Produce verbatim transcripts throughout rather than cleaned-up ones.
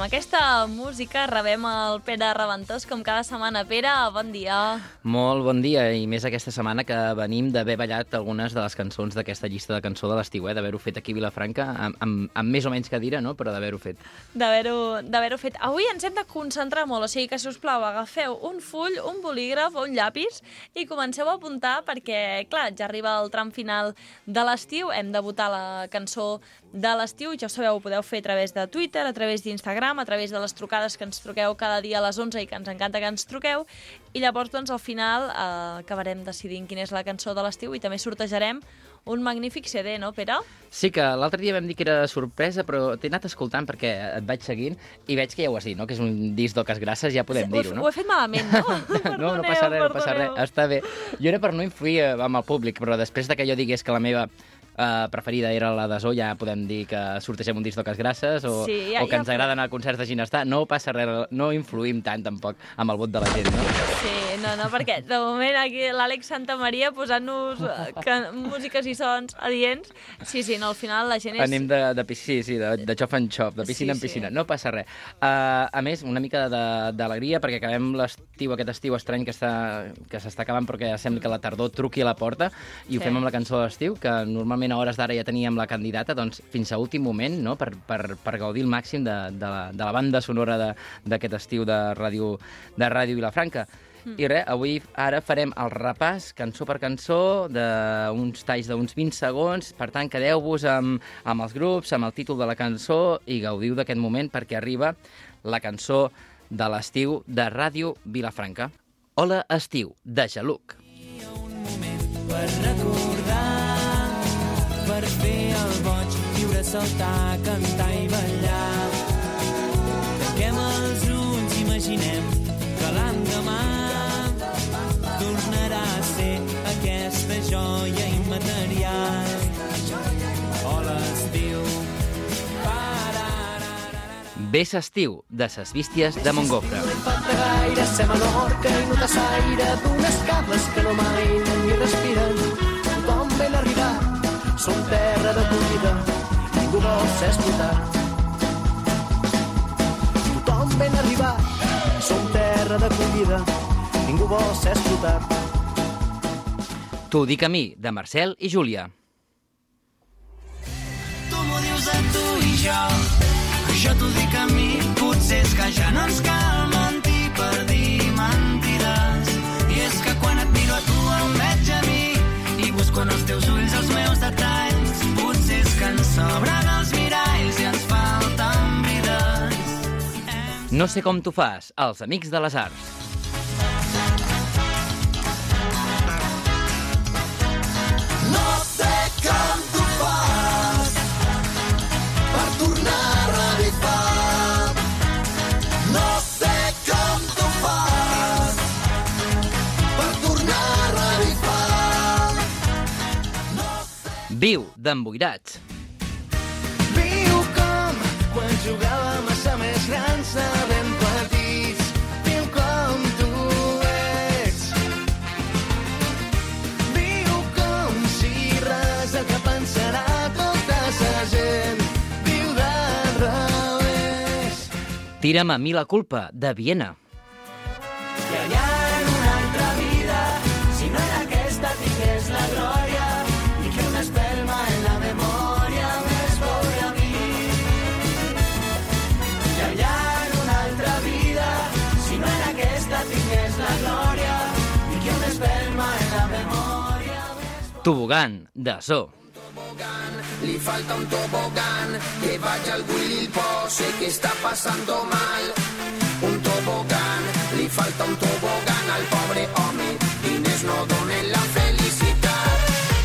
amb aquesta música rebem el Pere Reventós, com cada setmana. Pere, bon dia. Molt bon dia, i més aquesta setmana que venim d'haver ballat algunes de les cançons d'aquesta llista de cançó de l'estiu, eh? D'haver-ho fet aquí a Vilafranca, amb, amb, amb més o menys cadira, no? Però d'haver-ho fet. D'haver-ho d'haver-ho fet. Avui ens hem de concentrar molt, o sigui que, si us plau, agafeu un full, un bolígraf o un llapis i comenceu a apuntar perquè, clar, ja arriba el tram final de l'estiu, hem de votar la cançó de l'estiu, ja ho sabeu, ho podeu fer a través de Twitter, a través d'Instagram, a través de les trucades que ens truqueu cada dia a les onze i que ens encanta que ens truqueu, i llavors, doncs, al final eh, acabarem decidint quina és la cançó de l'estiu i també sortejarem un magnífic C D, no, Pere? Sí, que l'altre dia vam dir que era sorpresa, però t'he anat escoltant perquè et vaig seguint i veig que ja ho has dit, no? Que és un disc d'Oques Grasses, ja podem sí, dir-ho, no? Ho he fet malament, no? no, no passa res, no passa res, està bé. Jo era per no influir amb el públic, però després de que jo digués que la meva Uh, preferida era la de Zoo, ja podem dir que sortegem un disc d'Oques Grasses o, sí, ja, o que ja ens agrada anar a concerts de Ginestar. No passa res, no influïm tant tampoc amb el vot de la gent, no? Sí, no, no, perquè de moment aquí l'Àlex Santamaria posant-nos uh, músiques i sons adients. Sí, sí, no, al final la gent és... Anem de, de, sí, sí, de, de xof en xof, de piscina sí, en piscina, sí. No passa res. Uh, a més, una mica d'alegria perquè acabem l'estiu, aquest estiu estrany que està que s'està acabant, perquè sembla que la tardor truqui a la porta i ho sí. Fem amb la cançó de l'estiu, que normalment a hores d'ara ja teníem la candidata, doncs fins a últim moment, no? per, per, per gaudir el màxim de, de, la, de la banda sonora d'aquest estiu de Ràdio, de Ràdio Vilafranca. Mm. I res, avui ara farem el repàs, cançó per cançó, d'uns talls d'uns vint segons, per tant, quedeu-vos amb, amb els grups, amb el títol de la cançó i gaudiu d'aquest moment perquè arriba la cançó de l'estiu de Ràdio Vilafranca. Hola, estiu, de Jaluc. Hi ha un moment per recordar, per fer el boig, viure, saltar, cantar i ballar. Tanquem els ulls, imaginem que l'endemà tornarà a ser aquesta joia immaterial. O l'estiu. Ves estiu, de ses Vísties de Montgofre. No importa gaire, ser Menorca i no t'assaire d'unes cables que no mainen ni respiren. Tothom ben arribat, som terra d'acollida, ningú vol ser explotat. Tothom ben arribat, som terra d'acollida, ningú vol ser explotat. T'ho dic a mi, de Marcel i Júlia. Tu m'ho dius a tu i jo, jo t'ho dic a mi, potser és que ja no ens cal mentir per dir mentides. I és que quan et miro a tu em veig a mi i busco en els teus ulls els meus detalls. Potser és que ens sobren els miralls i ens falten vides. No sé com tu fas, els Amics de les Arts. No sé com tu fas per tornar a revifar. No sé com tu fas per tornar a revifar. Viu, d'Emboirats. Viu com quan jugàvem a ser més grans, a ben petits. Viu com tu ets. Viu com si res el que pensarà tota sa gent. Viu del revés. Tira'm a mi la culpa, de Viena. I allà en una altra vida, si no era aquesta, tingués la glòria i que una espelma en la memòria més veure a mi. I allà en una altra vida, si no era aquesta, tingués la glòria i que una espelma en la memòria més... Tobogan, de Zoo. Le falta un tobogán, que vaya al Willy el Po, sé que está pasando mal. Un tobogán, le falta un tobogán al pobre home, Inés no done la felicitat.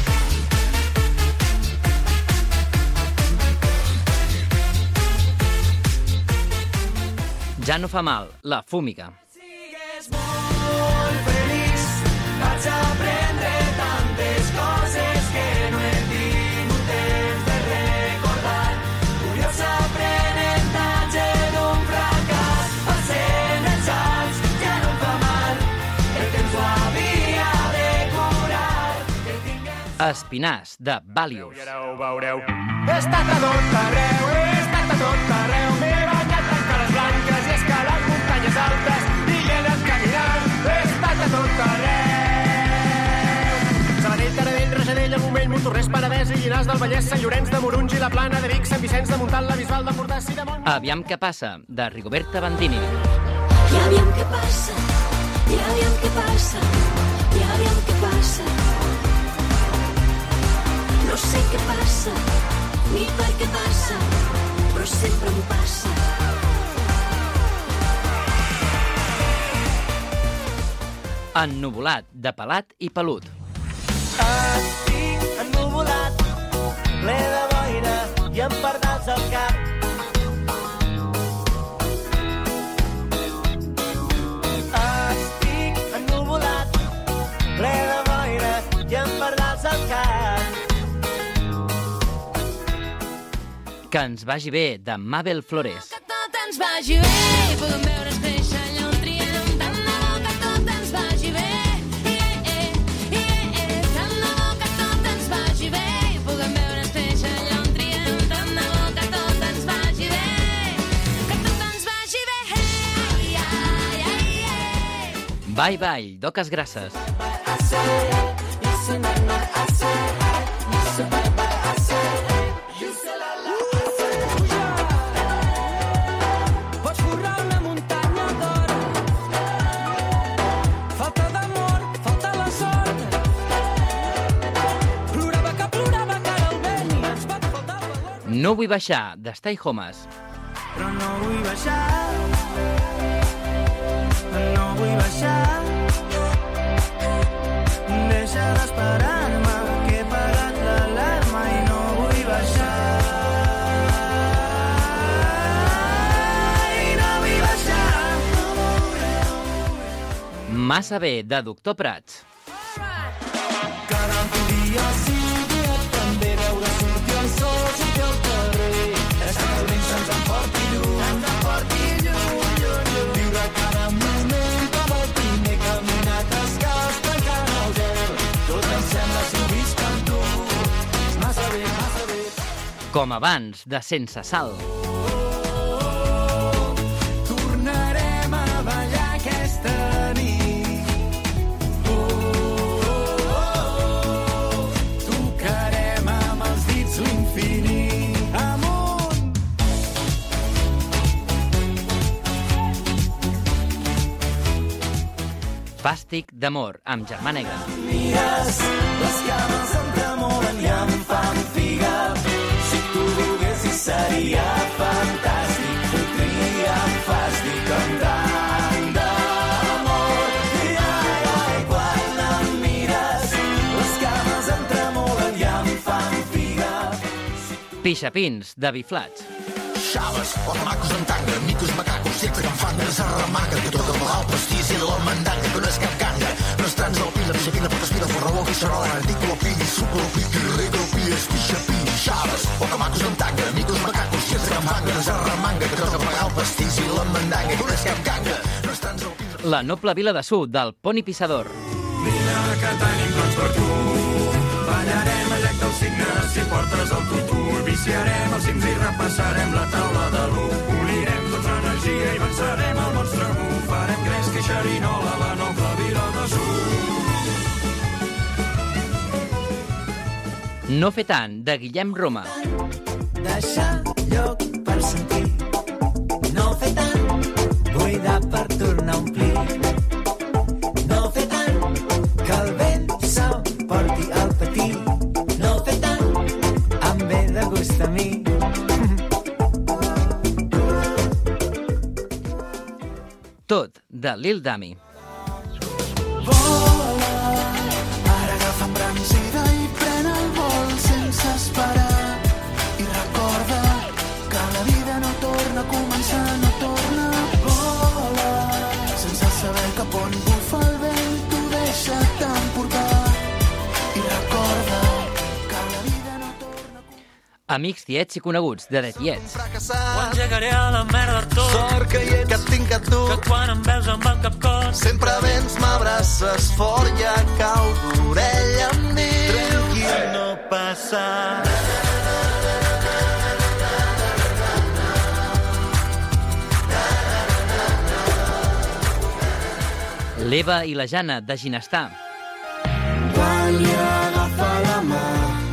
Ja no fa mal, la Fúmiga. Sigues molt feliç, vaig aprendre tantes coses que no he tingut temps de recordar. Curiós aprenentatge d'un fracàs, passant els anys ja no em fa mal. El temps ho havia de curar. Que tingués... Espinàs, de Vàlius. Ja ho veureu. He estat a tot arreu, he estat a tot arreu, m'he banyat en cares Montornès, Penedès i Llinars del Vallès, Sant Llorenç de Morunys i la Plana de Vic, Sant Vicenç de Montalt, la Bisbal d'Empordà, Sidamon... Aviam què passa, de Rigoberta Bandini. I aviam què passa, i aviam què passa, i aviam què passa. No sé què passa, ni per què passa, però sempre m'ho passa. Ennuvolat, de pelat i pelut. Estic ennuvolat, ple de boira i amb pardals al cap. Estic ennuvolat, ple de boira i amb pardals al cap. Que ens vagi bé, de Mabel Flores. Que tot ens vagi bé i puguem veure's créixer allà on triem. Tant de bo que tot ens vagi bé. Yeah, eh, yeah, eh. Tant de bo que tot ens vagi bé i puguem veure's créixer allà on triem. Tant de bo que tot ens vagi bé. Que tot ens vagi bé. Hey, ai, ai, ai. Bye, bye, Doques Grasses. Pots borrar una muntanya d'or. Falta d'amor, falta la sort. Plorava que plorava que ara el vent i ens va faltar el valor. No vull baixar, de Stay Homes. Però no vull baixar. No vull baixar. Deixa d'esperar-me, que he pagat l'alarma i no vull baixar. I no vull baixar. Massa bé, de Doctor Prats. Que en el teu dia sigui també veure sortir el sol, sortir al carrer. És que el vent se'ns emporti lluny, ens emporti lluny, lluny, lluny. Viure cada moment com el primer caminat descalç, tancant el gel. Tot em sembla si ho visc amb tu. Massa bé, massa bé. Com abans, de Sense Sal. Tornarem a ballar aquesta nit. Oh, oh, oh, oh. Tocarem amb els dits l'infinit. Amunt! Fàstic d'amor, amb Germà Negre. Mires, les cames em tremolen i em fan figa. Si tu volguessis seria fantàstic. Fotria fàstic amb tant d'amor. I ai, ai, quan em mires, les cames em tremolen i em fan figa. Pixapins, de Biflats. Xaves, o macos en tanga, micos macacos, cics de canfanga, de serramaca, que tot el el pastís i la mandanga, que no és cap canga, no és trans al pila, pixapina, pot espira, forraló, guixarola, artículo, pilli, sucro, piqui, regro, pilles, pixapin, xaves, o macos en tanga, micos macacos, cics de canfanga, de serramaca, que tot el pastís i la mandanga, que no és cap canga, no és trans al pila. La noble vila de Sud, del Poni Pissador. Vine que tenim tots per tu. Ballarem el llac dels signes si portes el tutú. Viciarem els cims i repassarem la taula de l'u. Unirem tots energia i vencerem el monstre mu. Farem Gresca i Xerinola, la noble vila de Sud. No fer tant, de Guillem Roma. Deixar lloc per sentir. No fer tant, buidar per tornar a omplir. No fer tant, que el vent s'emporti al patí. No fer tant, em ve de gust a mi. Tot, de Lil Dami. Vola, ara agafa embranzida i pren el vol sense esperar. I recorda que la vida no torna a començar, no torna. Vola, sense saber cap on bufa el vent, tu deixa't emportar. I recorda que la vida no torna a començar. Amics tiets i coneguts, de De Tiets. Ho engegaré a la merda tot. Sort que hi ets, que et tinc a tu. Que quan em veus em va el cap cos. Sempre vens, m'abraces fort, ja cau d'orella amb dins. Tranquil, no passa. L'Eva i la Jana, de Ginestar. Quan li agafa la mà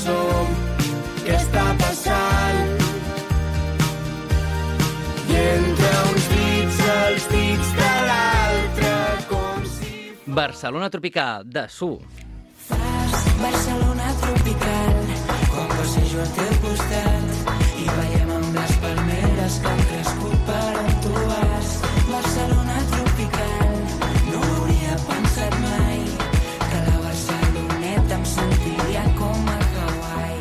som, què està passant? I entre uns dits, els dits de l'altre, com si... Barcelona Tropical, de Su. Fas Barcelona tropical, quan passejo al teu costat i veiem amb les palmeres que han crescut per on tu vas. Barcelona tropical, no ho hauria pensat mai, que la Barceloneta em sentiria com a Hawaii.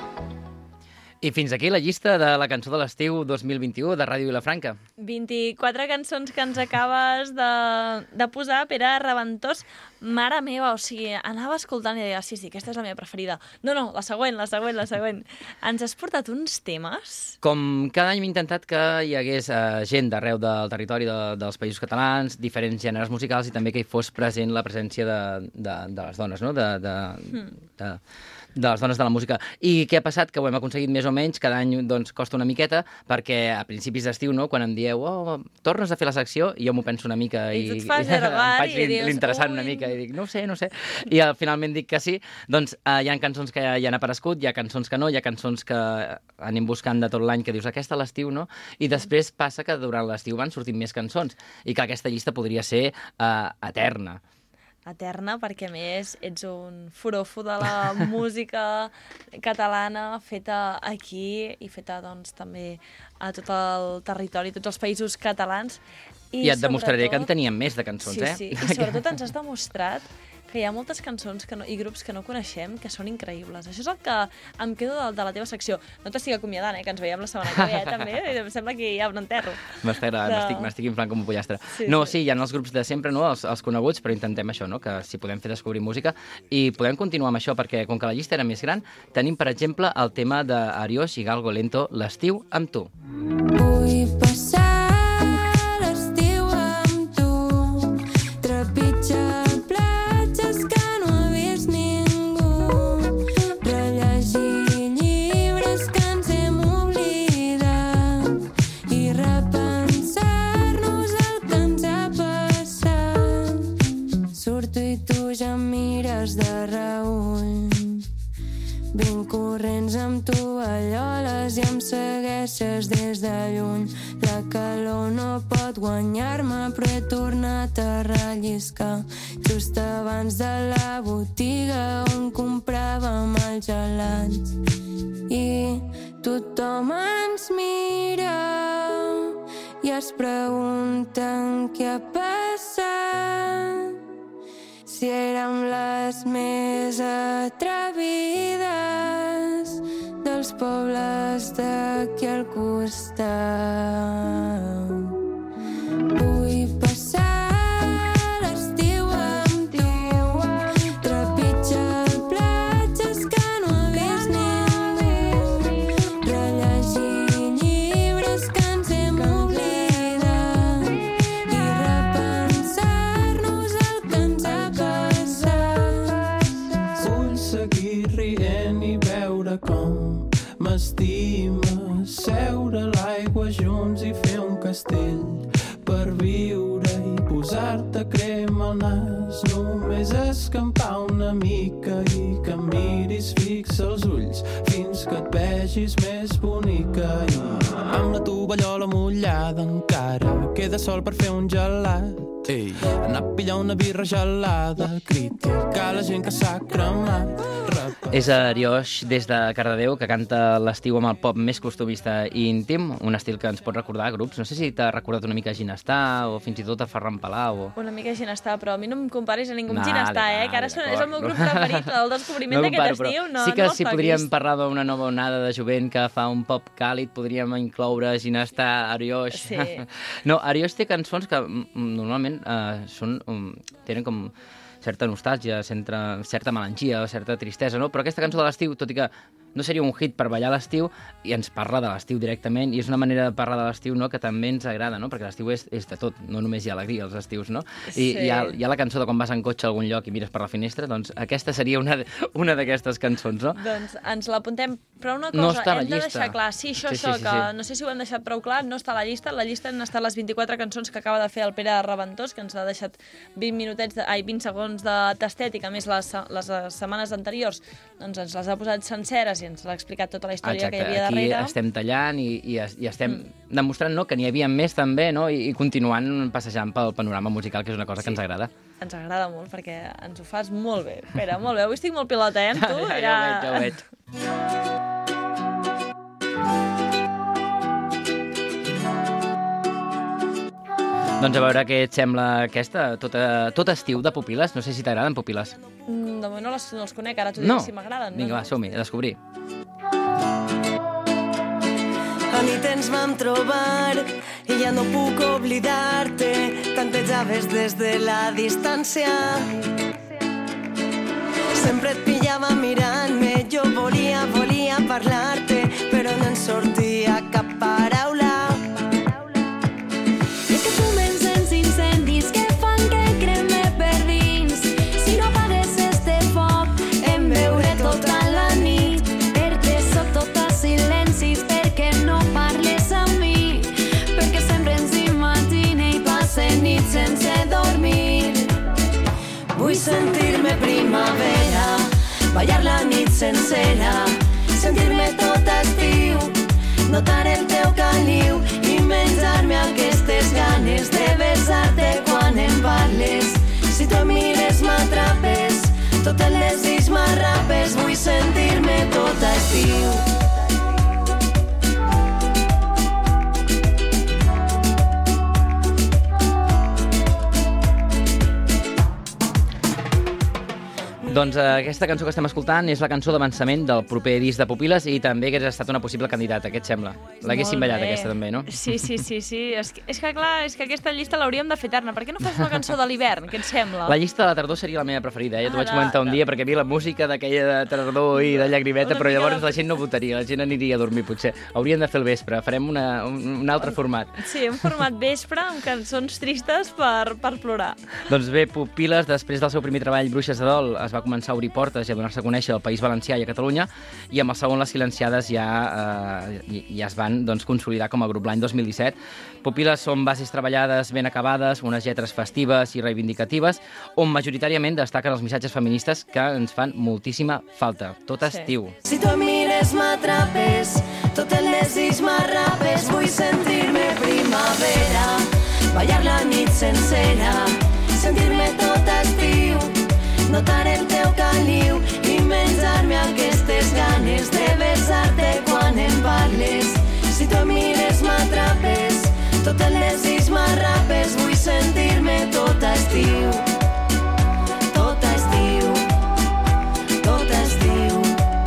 I fins aquí la llista de la cançó de l'estiu dos mil vint-i-u de Ràdio Vilafranca. vint-i-quatre cançons que ens acabes de, de posar, Pere Reventós. Mare meva, o sigui, anava escoltant i deia, sí, sí, aquesta és la meva preferida. No, no, la següent, la següent, la següent. Ens has portat uns temes? Com cada any hem intentat que hi hagués eh, gent d'arreu del territori de, dels països catalans, diferents gèneres musicals i també que hi fos present la presència de, de, de les dones, no? de, de, Hmm. de, de les dones de la música. I què ha passat? Que ho hem aconseguit més o menys, cada any doncs, costa una miqueta, perquè a principis d'estiu, no? Quan em dieu, oh, tornes a fer la secció, i jo m'ho penso una mica I i, tu et fas em ergar faig i dius, l'interessant ui. una mica i dic, no ho sé, no ho sé. I al finalment dic que sí. Doncs eh, hi ha cançons que ja han aparegut, hi ha cançons que no, hi ha cançons que anem buscant de tot l'any que dius, aquesta a l'estiu, no? I després passa que durant l'estiu van sortint més cançons i que aquesta llista podria ser eh, eterna. Eterna, perquè a més ets un forofo de la música catalana feta aquí i feta doncs també a tot el territori, tots els països catalans. I, I et demostraré que en teníem més de cançons, sí, eh? Sí, i sobretot ens has demostrat que hi ha moltes cançons que no, i grups que no coneixem que són increïbles. Això és el que em quedo de, de la teva secció. No t'estic acomiadant, eh, que ens veiem la setmana que ve, eh, també. I em sembla que hi ha un enterro. M'està agradant, De- m'estic, m'estic inflant com un pollastre. Sí, no, sí. sí, hi ha els grups de sempre, no? els, els coneguts, però intentem això, no? Que si podem fer descobrir música. I podem continuar amb això, perquè com que la llista era més gran, tenim, per exemple, el tema d'Ariós i Galgo Lento, l'estiu amb tu. Vull passar l'estiu amb tu, trepitjar platges que no ha vist ningú, rellegir llibres que ens hem oblidat i repensar-nos el que ens ha passat. Surto i tu ja em mires de reull, vinc corrents amb tovalloles i em segueixes des de lluny. La calor no pot guanyar-me, però he tornat a relliscar just abans de la botiga on compràvem els gelats. I tothom ens mira i es pregunten què ha passat. Si érem les més atrevides dels pobles d'aquí al costat. Vull passar l'estiu amb tu, trepitjar platges que no ha vist ningú, rellegir llibres que ens hem oblidat i repensar-nos el que ens ha passat. Vull seguir rient i veure com m'estima, seure a l'aigua junts i fer un castell per viure i posar-te crema al nas, només escampar una mica i que em miris fixa els ulls fins que et vegis més bonica. I amb la tovallola mullada encara queda sol per fer un gelat. Ei, anar a pillar una birra gelada, criticar la gent que s'ha cremat. És Arioix, des de Cardedeu, que canta l'estiu amb el pop més costumista i íntim, un estil que ens pot recordar grups. No sé si t'ha recordat una mica a Ginestar o fins i tot a Ferran Palau. O... Una mica Ginestar, però a mi no em comparis a ningú amb Vale, Ginestar, eh? Que ara vale, és el meu grup preferit, el descobriment No d'aquest comparo, estiu. però No, sí que no si me'ls podríem toquis. parlar d'una nova onada de jovent que fa un pop càlid, podríem incloure Ginestar, Arioix. Sí. No, Arioix té cançons que mm, normalment eh, són, um, tenen com certa nostàlgia, certa, certa melangia, certa tristesa, no? Però aquesta cançó de l'estiu, tot i que no seria un hit per ballar a l'estiu, i ens parla de l'estiu directament, i és una manera de parlar de l'estiu, no?, que també ens agrada, no?, perquè l'estiu és, és de tot, no només hi ha alegria als estius, no? I Sí. hi ha, hi ha la cançó de quan vas en cotxe a algun lloc i mires per la finestra, doncs aquesta seria una, de- una d'aquestes cançons, no? Doncs ens l'apuntem, però una cosa, No està a la hem de llista. deixar clar, sí, això, Sí, sí, això, sí, que sí. no sé si ho hem deixat prou clar, no està a la llista, la llista han estat les vint-i-quatre cançons que acaba de fer el Pere Reventós, que ens ha deixat vint minutets, de, ai, vint segons de tastet, i que a més les, les setmanes anteriors doncs ens les ha posat senceres i ens l'ha explicat tota la història que hi havia aquí darrere. estem tallant i, i, es- i estem mm. demostrant, no?, que n'hi havia més també, no?, i, i continuant passejant pel panorama musical, que és una cosa que ens agrada. Ens agrada molt perquè ens ho fas molt bé. Pere, molt bé. Avui estic molt pilota, eh, amb tu? Ja, ja ho veig, ja ho veig. Doncs a veure què et sembla aquesta, tot, eh, tot estiu de Pupil·les. No sé si t'agraden Pupil·les. Mm, de moment no les, no els conec, ara t'ho No? diré si m'agraden. Vinga, va, som-hi, a descobrir. A nit ens vam trobar i ja no puc oblidar-te. Tantejaves des de la distància. Sempre et pillava mirant-me. Jo volia, volia parlar-te, però no en sortia cap paraula. És que tu m'encens incendis que fan que creme per dins. Si no apagues este foc, Em veuré tota la nit. perquè sóc tota silencis, perquè no parles amb mi, Perquè sempre ens imagine i passe nit sense dormir. Vull sentir-me primavera, ballar la nit sencera, sentir-me tot estiu, notar el teu caliu i menjar-me aquestes ganes de besar-te quan em parles. Si tu em mires m'atrapes, totes les dits m'arrapes, vull sentir-me tot estiu. Doncs eh, aquesta cançó que estem escoltant és la cançó d'avançament del proper disc de Pupil·les i també hagués estat una possible candidata, què et sembla? L'haguéssim Molt ballat, bé. aquesta també, no? Sí, sí, sí, sí. És, que, és que clar, és que aquesta llista l'hauríem de fer eterna. Per què no fas una cançó de l'hivern? Què et sembla? La llista de la tardor seria la meva preferida, eh? Ja t'ho Ah, vaig de- comentar un de- dia, perquè a mi la música d'aquella de tardor i de llagrimeta, Una però mica llavors de- la gent no votaria, la gent aniria a dormir, potser. Hauríem de fer el vespre, farem una, un, un altre format. Sí, un format vespre amb cançons tristes per, per plorar. Doncs bé, Pupil·les, després del seu primer treball, Bruixes de Dol, es va començar a obrir portes i a donar-se a conèixer al País Valencià i a Catalunya, i amb el segon, Les Silenciades, ja, eh, ja es van doncs, consolidar com a grup l'any dos mil disset. Pupil·les són bases treballades, ben acabades, unes lletres festives i reivindicatives, on majoritàriament destaquen els missatges feministes que ens fan moltíssima falta. Tot Sí. estiu. Si tu em mires m'atrapes, totes les dits m'arrapes, vull sentir-me primavera, ballar la nit sencera, sentir-me tot estiu, notar el teu caliu i menjar-me aquestes ganes de besar-te quan em parles. Si tu em mires m'atrapes, totes les dits m'arrapes, vull sentir-me tot estiu, tot estiu, tot estiu.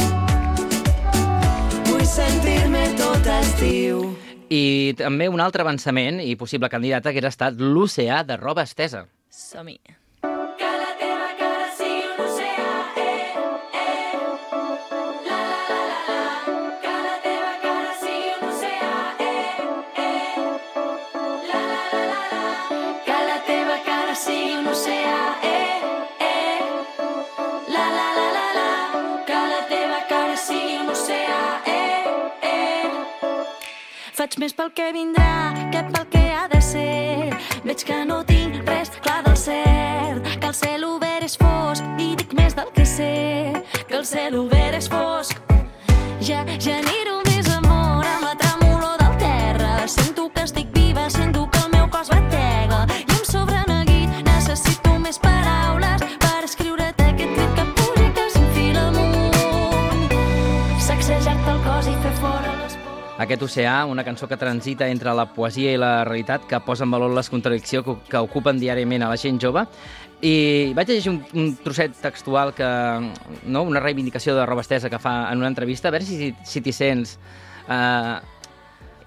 Vull sentir-me tot estiu. I també un altre avançament i possible candidata que era estat l'Oceà de Roba Estesa. Som-hi. que la teva cara sigui un oceà, eh, eh. La, la, la, la, la. Que la teva cara sigui un oceà, eh, eh. La, la, la, la, la. Que la teva cara sigui un oceà, eh, eh. La, la, la, la, la. Que la teva cara sigui un oceà, eh, eh. Faig més pel que vindrà que pel que ha de ser. Veig que no tinc res clar del cert, que el cel obert és fosc i dic més del que sé, que el cel obert és fosc. Ja genero més amor amb la tremolor del terra. Sento que estic viva, sento que el meu cos batega i em sobra neguit, necessito més paraules per escriure't aquest crit que puja i que s'enfila amunt. Sacsejar-te el cos i fer fora les pors. Aquest oceà, una cançó que transita entre la poesia i la realitat, que posa en valor les contradiccions que, que ocupen diàriament a la gent jove. I vaig llegir un, un trosset textual, que, no? Una reivindicació de Roba Estesa que fa en una entrevista, a veure si si t'hi sents. Uh,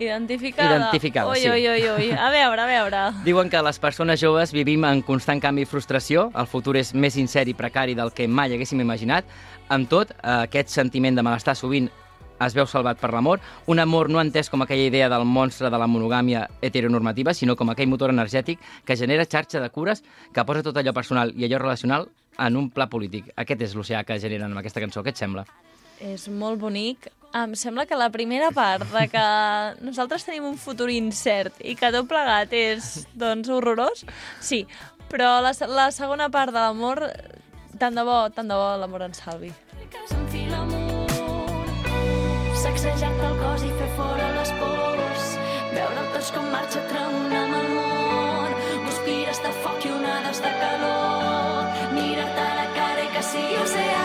Identificada. Identificada, ui, sí. Ui, ui, ui. A veure, a veure. Diuen que les persones joves vivim en constant canvi i frustració, el futur és més incert i precari del que mai haguéssim imaginat. Amb tot, aquest sentiment de malestar sovint es veu salvat per l'amor, un amor no entès com aquella idea del monstre de la monogàmia heteronormativa, sinó com aquell motor energètic que genera xarxa de cures que posa tot allò personal i allò relacional en un pla polític. Aquest és l'oceà que generen amb aquesta cançó, què et sembla? És molt bonic. Em sembla que la primera part de que nosaltres tenim un futur incert i que tot plegat és, doncs, horrorós, sí, però la, la segona part de l'amor, tant de bo, tant de bo l'amor ens salvi. S'enfila amunt, sacsejant el cos i fer fora les pors, veure tots com marxa tremolant amb el món, guspires de foc i onades de calor, mira-te a la cara i que sigui oceà.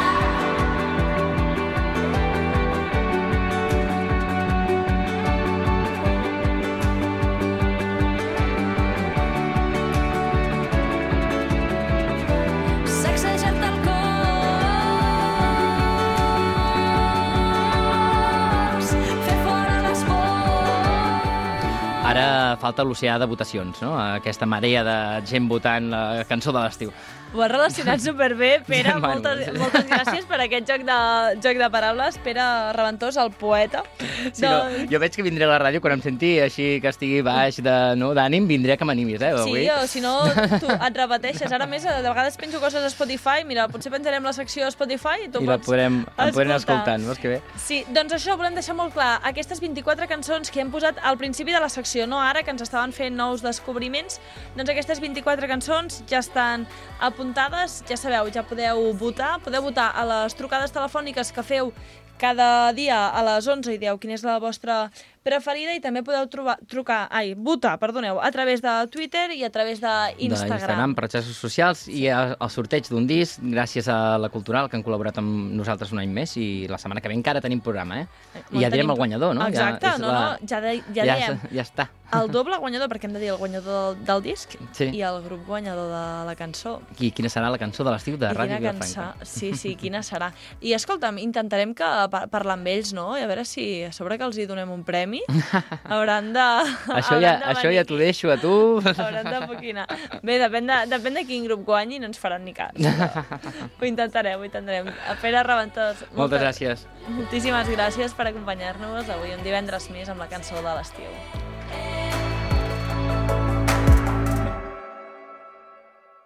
Ara falta l'oceà de votacions, no? Aquesta marea de gent votant la cançó de l'estiu. Ho has relacionat superbé, Pere. Bueno, moltes, sí. moltes gràcies per aquest joc de, joc de paraules. Pere Reventós, el poeta. Sí, no, jo veig que vindré a la ràdio quan em senti així que estigui baix de, no, d'ànim, vindré que m'animis, eh? Sí, avui. o si no, tu et repeteixes. Ara més, de vegades penjo coses a Spotify. Mira, potser penjarem la secció a Spotify i tu I la pots podrem, em podrem escoltar. escoltant, veus que bé? Sí, doncs això ho volem deixar molt clar. Aquestes vint-i-quatre cançons que hem posat al principi de la secció, no ara, que ens estaven fent nous descobriments, doncs aquestes vint-i-quatre cançons ja estan apuntades, ja sabeu, ja podeu votar, podeu votar a les trucades telefòniques que feu cada dia a les onze i dieu quina és la vostra preferida i també podeu trobar, trucar, ai, votar, perdoneu, a través de Twitter i a través d'Instagram. D'Instagram, per xarxes socials, i el sorteig d'un disc gràcies a la Cultural, que han col·laborat amb nosaltres un any més, i la setmana que ve encara tenim programa, eh? I ja direm el guanyador, no? Exacte, ja, no, la... no, ja, de, ja, ja diem. Ja està. El doble guanyador, perquè hem de dir el guanyador del, del disc Sí. i el grup guanyador de la cançó. I quina serà la cançó de l'estiu de I Ràdio quina Vilafranca? cançó, sí, sí, quina serà. I escolta'm, intentarem que pa parlar amb ells, no? I a veure si a sobre que els hi donem un premi hauran de... Això hauran ja, de això venir ja t'ho deixo a tu. Hauran de poquinar. Bé, depèn de, depèn de quin grup guanyi, no ens faran ni cas. Ho intentarem, ho intentarem. A Pere Reventós, Moltes gràcies. Moltíssimes gràcies per acompanyar-nos avui un divendres més amb la cançó de l'estiu.